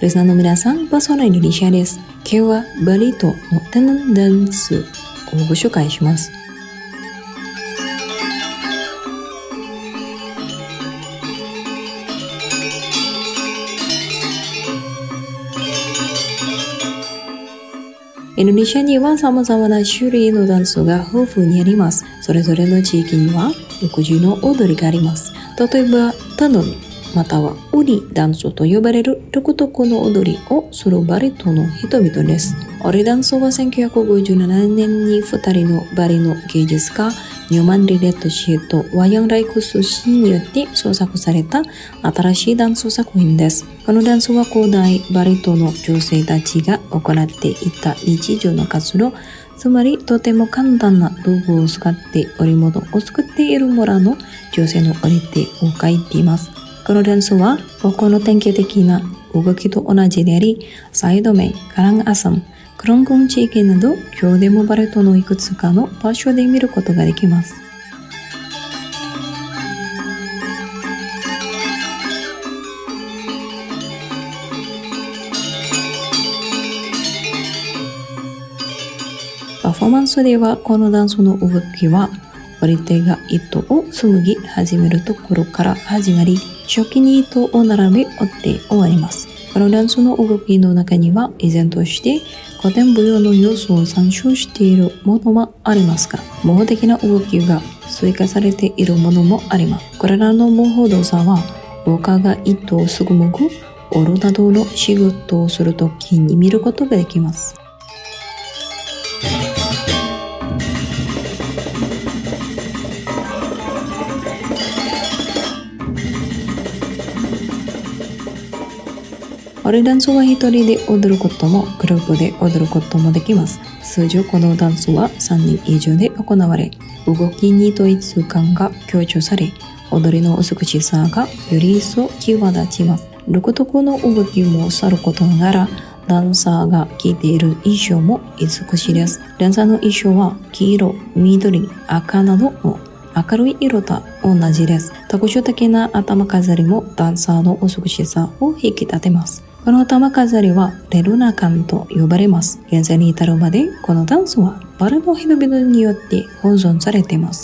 リスナーの皆さん、パーソナインドリシャです。今日はバリ島のテナンダンスをご紹介します。インドネシアには様々な種類のダンスが豊富にあります。それぞれの地域には独自の踊りがあります。例えば、タヌンまたはウリダンスと呼ばれる独特の踊りをするバリ島の人々です。ウリダンスは1957年に2人のバリの芸術家ニューマン・リレット氏とワヤン・ライクス氏によって創作された新しいダンス作品です。このダンスは古代バリ島の女性たちが行っていた日常の活動、つまりとても簡単な道具を使って織物を作っている村の女性の織手を描いています。このダンスは他の典型的な動きと同じであり、サイドメイ、カランアサム、クロンゴン地域など今日でもバリ島のいくつかの場所で見ることができます。パフォーマンスではこのダンスの動きは織手が糸を紡ぎ始めるところから始まり、初期に糸を並べ折って終わります。このダンスの動きの中には依然として古典舞踊の要素を参照しているものもありますが、模倣的な動きが追加されているものもあります。これらの模倣動作は廊下が糸をすぐむぐ、織るなどの仕事をするときに見ることができます。ウリダンスは一人で踊ることもグループで踊ることもできます。通常このダンスは3人以上で行われ、動きに統一感が強調され、踊りの美しさがより一層際立ちます。独特の動きもさることながら、ダンサーが着ている衣装も美しいです。ダンサーの衣装は黄色、緑、赤などの明るい色と同じです。特徴的な頭飾りもダンサーの美しさを引き立てます。この頭飾りはレルナカンと呼ばれます。現在に至るまでこのダンスはバリの人々によって保存されています。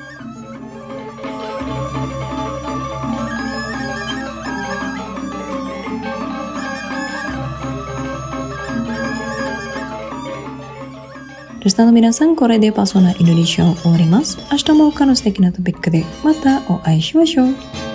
リスナーの皆さん、これでパーソナルインドネシアを終わります。明日も他の素敵なトピックでまたお会いしましょう。